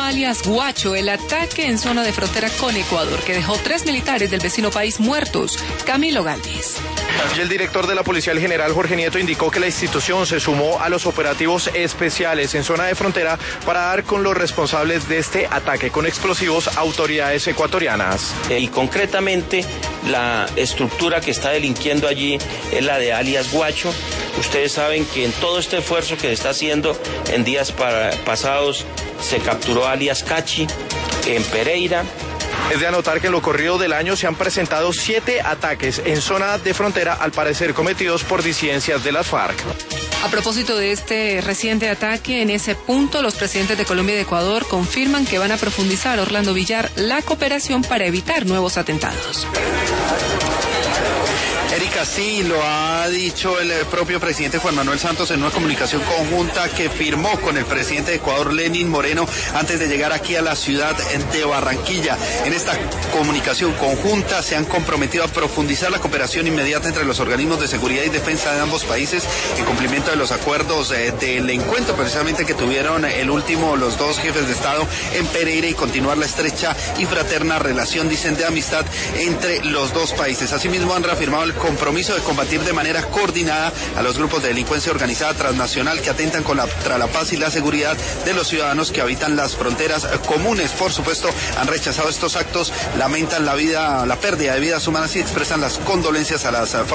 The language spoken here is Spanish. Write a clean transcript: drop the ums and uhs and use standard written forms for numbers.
alias Guacho, el ataque en zona de frontera con Ecuador, que dejó 3 militares del vecino país muertos. Camilo Galvis. Y el director de la Policía, el general Jorge Nieto, indicó que la institución se sumó a los operativos especiales en zona de frontera para dar con los responsables de este ataque con explosivos a autoridades ecuatorianas. Y concretamente la estructura que está delinquiendo allí es la de alias Guacho. Ustedes saben que en todo este esfuerzo que se está haciendo en días pasados se capturó alias Cachi en Pereira. Es de anotar que en lo corrido del año se han presentado 7 ataques en zona de frontera, al parecer cometidos por disidencias de las FARC. A propósito de este reciente ataque, en ese punto los presidentes de Colombia y de Ecuador confirman que van a profundizar, Orlando Villar, la cooperación para evitar nuevos atentados. Erika, sí, lo ha dicho el propio presidente Juan Manuel Santos en una comunicación conjunta que firmó con el presidente de Ecuador, Lenín Moreno, antes de llegar aquí a la ciudad de Barranquilla. En esta comunicación conjunta se han comprometido a profundizar la cooperación inmediata entre los organismos de seguridad y defensa de ambos países en cumplimiento de los acuerdos del encuentro precisamente que tuvieron los dos jefes de Estado en Pereira, y continuar la estrecha y fraterna relación, dicen, de amistad entre los dos países. Asimismo, han reafirmado el compromiso de combatir de manera coordinada a los grupos de delincuencia organizada transnacional que atentan contra la paz y la seguridad de los ciudadanos que habitan las fronteras comunes. Por supuesto, han rechazado estos actos, lamentan la pérdida de vidas humanas y expresan las condolencias a las